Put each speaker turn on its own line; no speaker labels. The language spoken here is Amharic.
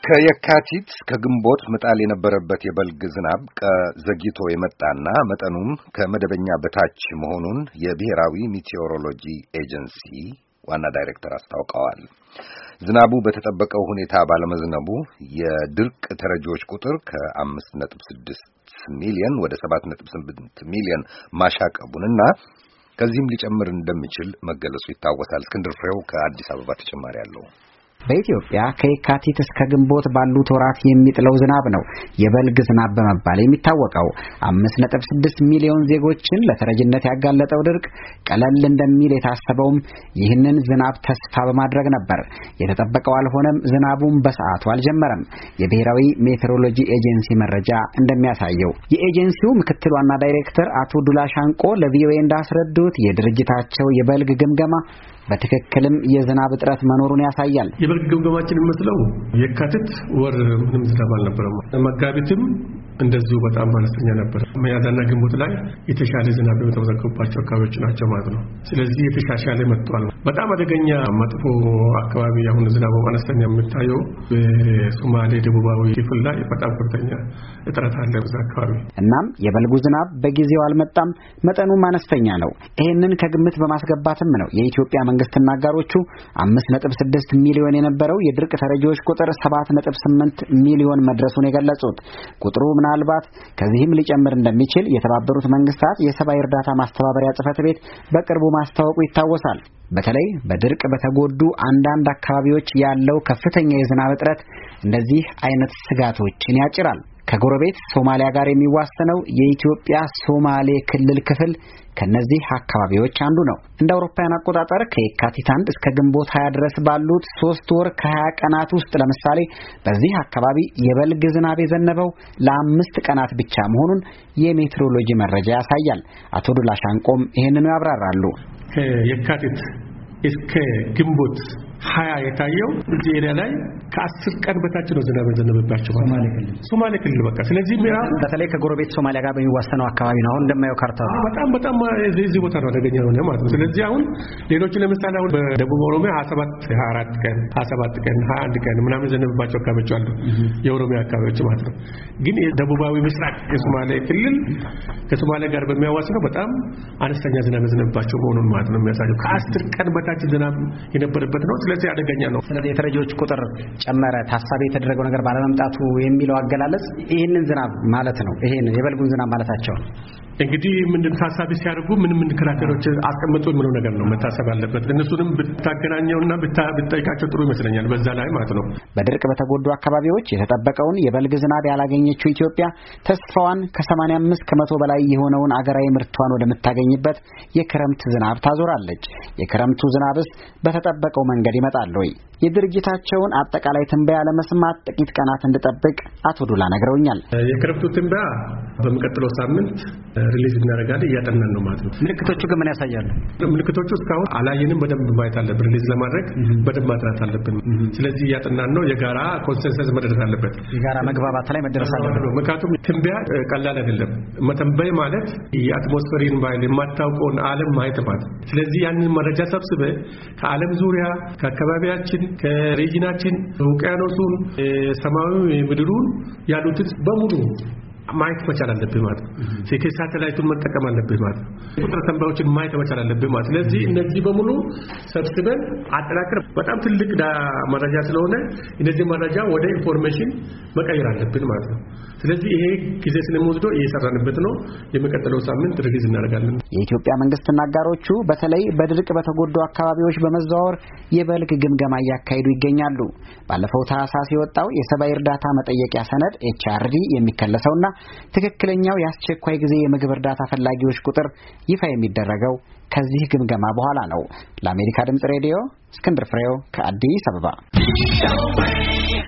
ከየካቲት ከግንቦት መጣል የነበረበት የበልግ ዝናብ ዘግይቶ የመጣና መጠኑም ከመደበኛ በታች መሆኑን የብሔራዊ ሚቲዎሮሎጂ ኤጀንሲ ዋና ዳይሬክተር አስታውቀዋል። ዝናቡ በተጠበቀው ሁኔታ ባለመዝነቡ የድርቅ ተረጂዎች ቁጥር ከ5.6 ሚሊዮን ወደ 7.8 ሚሊዮን ማሻቀቡንና ከዚህም ሊጨምር እንደሚችል መገለጹ ይታወሳል። እስክንድር ፍሬው ከአዲስ አበባ ተጨማሪ አለው።
በኢትዮጵያ ከየካቲት እስከ ግንቦት ባሉት ወራት የሚጥለው ዝናብ ነው የበልግ ዝናብ በመባል የሚታወቀው። 5.6 ሚሊዮን ዜጎችን ለተረጅነት ያጋለጠው ድርቅ ቀለል እንደሚል የታሰበውም ይህንን ዝናብ ተስፋ በማድረግ ነበር። የተጠበቀው አልሆነም። ዝናቡም በሰዓቱ አልጀመረም። የብሔራዊ ሜትሮሎጂ ኤጀንሲ መረጃ እንደሚያሳየው የኤጀንሲው ምክትል ዋና ዳይሬክተር አቶ ዱላ ሻንቆ ለቪኦኤ እንዳስረዱት የድርጅታቸው የበልግ ግምገማ በትክክልም የዝናብ እጥረት መኖሩን ያሳያል።
የበልግ ግምገማችን የሚመስለው የካቲት ወር ምንም ዝናብ አልነበረም። መጋቢትም እንደዚሁ በጣም አነስተኛ ነበር። ሚያዝያና ግንቦት ላይ የተሻለ ዝናብ የተመዘገበባቸው አካባቢዎች ናቸው ማለት ነው። ስለዚህ የተሻሻለ መጥቷል። በጣም አደገኛ መጥፎ አካባቢ አሁን ዝናቡ አነስተኛ የሚታየው በሶማሌ ደቡባዊ ክፍል ላይ በጣም ከፍተኛ እጥረት አለ በዛ አካባቢ።
እናም የበልጉ ዝናብ በጊዜው አልመጣም፣ መጠኑም አነስተኛ ነው። ይህንን ከግምት በማስገባትም ነው የኢትዮጵያ መንግስትና አጋሮቹ 5.6 ሚሊዮን የነበረው የድርቅ ተረጂዎች ቁጥር 7.8 ሚሊዮን መድረሱን የገለጹት። ቁጥሩ ምናልባት ከዚህም ሊጨምር እንደሚችል የተባበሩት መንግስታት የሰብአዊ እርዳታ ማስተባበሪያ ጽሕፈት ቤት በቅርቡ ማስታወቁ ይታወሳል። በተለይ በድርቅ በተጎዱ አንዳንድ አካባቢዎች ያለው ከፍተኛ የዝናብ እጥረት እንደዚህ አይነት ስጋቶችን ያጭራል። ከጎረቤት ሶማሊያ ጋር የሚዋሰነው የኢትዮጵያ ሶማሌ ክልል ክፍል ከነዚህ አካባቢዎች አንዱ ነው። እንደ አውሮፓውያን አቆጣጠር ከየካቲት 1 እስከ ግንቦት 20 ድረስ ባሉት 3 ወር ከ20 ቀናት ውስጥ ለምሳሌ በዚህ አካባቢ የበልግ ዝናብ የዘነበው ለ5 ቀናት ብቻ መሆኑን የሜትሮሎጂ መረጃ ያሳያል። አቶ ዱላ ሻንቆም ይሄንኑ ያብራራሉ።
ከየካቲት እስከ ግንቦት 20 የታየው እዚህ ኤሪያ ላይ ከ10 ቀን በታች ነው ዝናብ የዘነበባቸው ሶማሌ ክልል በቃ። ስለዚህ ምዕራብ
በተለይ ከጎረቤት ሶማሊያ ጋር በሚዋሰነው አካባቢ ነው አሁን እንደማየው ካርታ
በጣም እዚህ ቦታ ነው አደገኛ ነው ማለት ነው። ስለዚህ አሁን ሌሎች ለምሳሌ አሁን በደቡብ ኦሮሚያ 24 ቀን 21 ቀን ምናምን ዘነበባቸው አካባቢዎች አሉ፣ የኦሮሚያ አካባቢዎች ማለት ነው። ግን የደቡባዊ ምስራቅ የሶማሌ ክልል ከሶማሊያ ጋር በሚያዋስነው በጣም አነስተኛ ዝናብ የዘነበባቸው መሆኑን ማለት ነው የሚያሳየው። ከ10 ቀን በታች ዝናብ የነበረበት ነው። ስለዚህ አደገኛ ነው።
ስለዚህ የተረጂዎች ቁጥር ጨመረ ታሳቢ የተደረገው ነገር ባለመምጣቱ የሚለው አገላለጽ ይሄንን ዝናብ ማለት ነው። ይሄን የበልጉን ዝናብ ማለታቸው
እንግዲህ ምንድን ታሳቢ ሲያደርጉ ምንም ክራከሮች አስቀምጡ የሚለው ነገር ነው መታሰብ አለበት። እነሱንም ብታገናኘውና ብትጠይቃቸው ጥሩ ይመስለኛል በዛ ላይ ማለት ነው።
በድርቅ በተጎዱ አካባቢዎች የተጠበቀውን የበልግ ዝናብ ያላገኘችው ኢትዮጵያ ተስፋዋን ከ85 ከመቶ በላይ የሆነውን አገራዊ ምርቷን ወደምታገኝበት የክረምት ዝናብ ታዞራለች። የክረምቱ ዝናብስ በተጠበቀው መንገድ ይመጣል ወይ? የድርጅታቸውን አጠቃላይ ትንበያ ለመስማት ጥቂት ቀናት እንድጠብቅ አቶ ዱላ ነግረውኛል።
የክረምቱ ትንበያ በሚቀጥለው ሳምንት ሪሊዝ እናደርጋለን፣ እያጠናን ነው ማለት ነው።
ምልክቶቹ ግን ምን ያሳያሉ?
ምልክቶቹ እስካሁን አላየንም። በደንብ ማየት አለብን። ሪሊዝ ለማድረግ በደንብ ማጥናት አለብን። ስለዚህ እያጠናን ነው። የጋራ ኮንሰንሰስ መድረስ አለበት።
የጋራ መግባባት ላይ መድረስ አለበት።
ምክንያቱም ትንበያ ቀላል አይደለም። መተንበይ ማለት የአትሞስፌሪን ባይል የማታውቀውን ዓለም ማየት ማለት። ስለዚህ ያንን መረጃ ሰብስበ ከዓለም ዙሪያ ከአካባቢያችን ከሬጂናችን ውቅያኖሱን ሰማያዊ ምድሩን ያሉትን በሙሉ ማየት መቻል አለብን ማለት ነው። ሳተላይቱን መጠቀም አለብን ማለት ነው። ቁጥር ተንባዮችን ማየት መቻል አለብን ማለት። ስለዚህ እነዚህ በሙሉ ሰብስበን አጠናክረን በጣም ትልቅ መረጃ ስለሆነ እነዚህ መረጃ ወደ ኢንፎርሜሽን መቀየር አለብን ማለት ነው። ስለዚህ ይሄ ጊዜ ስለሚወስደው እየሰራንበት ነው። የሚቀጥለው ሳምንት ሪሊዝ እናደርጋለን።
የኢትዮጵያ መንግስትና አጋሮቹ በተለይ በድርቅ በተጎዱ አካባቢዎች በመዘዋወር የበልግ ግምገማ እያካሄዱ ይገኛሉ። ባለፈው ታህሳስ የወጣው የሰብአዊ እርዳታ መጠየቂያ ሰነድ HRD የሚከለሰውና ትክክለኛው የአስቸኳይ ጊዜ የምግብ እርዳታ ፈላጊዎች ቁጥር ይፋ የሚደረገው ከዚህ ግምገማ በኋላ ነው። ለአሜሪካ ድምጽ ሬዲዮ እስክንድር ፍሬው ከአዲስ አበባ